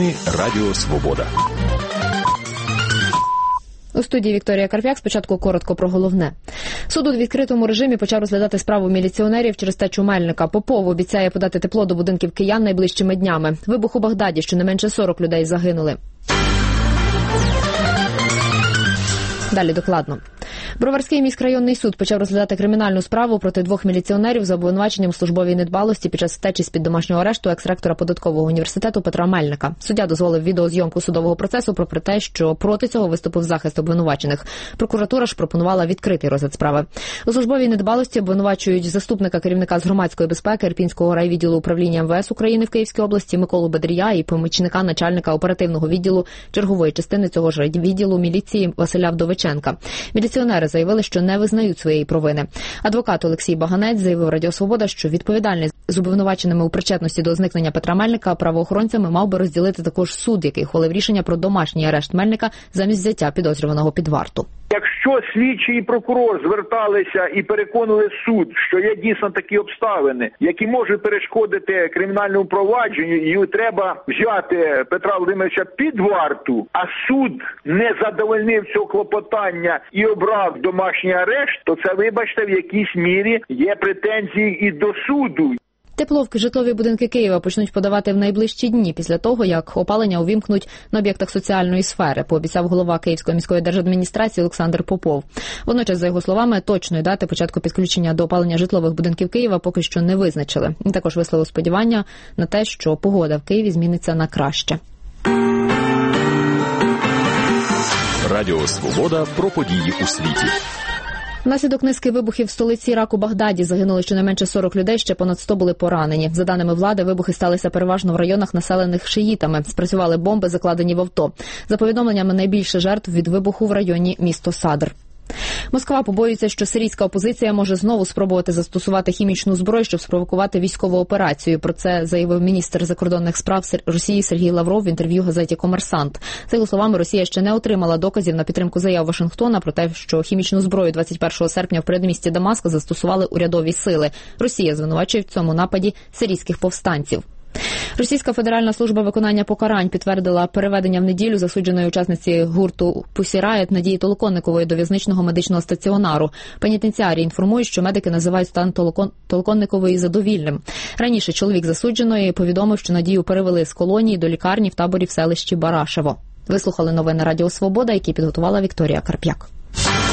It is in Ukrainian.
Новини Радіо Свобода. У студії Вікторія Карп'як. Спочатку коротко про головне. Суд у відкритому режимі почав розглядати справу міліціонерів через течу Мельника. Попов обіцяє подати тепло до будинків киян найближчими днями. Вибух у Багдаді, щонайменше 40 людей загинули. Далі докладно. Броварський міськрайонний суд почав розглядати кримінальну справу проти 2 міліціонерів за обвинуваченням у службовій недбалості під час втечі з-під домашнього арешту екс-ректора податкового університету Петра Мельника. Суддя дозволив відеозйомку судового процесу, попри те, що проти цього виступив захист обвинувачених. Прокуратура ж пропонувала відкритий розгляд справи. У службовій недбалості обвинувачують заступника керівника з громадської безпеки Ірпінського райвідділу управління МВС України в Київській області Миколу Бедрія і помічника начальника оперативного відділу чергової частини цього ж відділу міліції Василя Вдовиченка. Міліціонери заявили, що не визнають своєї провини. Адвокат Олексій Баганець заявив Радіо Свобода, що відповідальність з обвинуваченими у причетності до зникнення Петра Мельника правоохоронцями мав би розділити також суд, який ухвалив рішення про домашній арешт Мельника замість взяття підозрюваного під варту. Якщо слідчий і прокурор зверталися і переконали суд, що є дійсно такі обставини, які можуть перешкодити кримінальному провадженню, і треба взяти Петра Володимировича під варту, а суд не задовольнив цього клопотання і обрав домашній арешт, то це, вибачте, в якійсь мірі є претензії і до суду. Тепло в житлові будинки Києва почнуть подавати в найближчі дні після того, як опалення увімкнуть на об'єктах соціальної сфери, пообіцяв голова Київської міської держадміністрації Олександр Попов. Водночас, за його словами, точної дати початку підключення до опалення житлових будинків Києва поки що не визначили. Він також висловив сподівання на те, що погода в Києві зміниться на краще. Радіо Свобода про події у світі. Внаслідок низки вибухів в столиці Іраку Багдаді загинули щонайменше 40 людей, ще понад 100 були поранені. За даними влади, вибухи сталися переважно в районах, населених шиїтами. Спрацювали бомби, закладені в авто. За повідомленнями, найбільше жертв від вибуху в районі місто Садр. Москва побоюється, що сирійська опозиція може знову спробувати застосувати хімічну зброю, щоб спровокувати військову операцію. Про це заявив міністр закордонних справ Росії Сергій Лавров в інтерв'ю газеті «Комерсант». За його словами, Росія ще не отримала доказів на підтримку заяв Вашингтона про те, що хімічну зброю 21 серпня в передмісті Дамаска застосували урядові сили. Росія звинувачує в цьому нападі сирійських повстанців. Російська Федеральна служба виконання покарань підтвердила переведення в неділю засудженої учасниці гурту Pussy Riot Надії Толоконникової до в'язничного медичного стаціонару. Пенітенціарії інформують, що медики називають стан Толоконникової задовільним. Раніше чоловік засудженої повідомив, що Надію перевели з колонії до лікарні в таборі в селищі Барашево. Вислухали новини Радіо Свобода, які підготувала Вікторія Карп'як.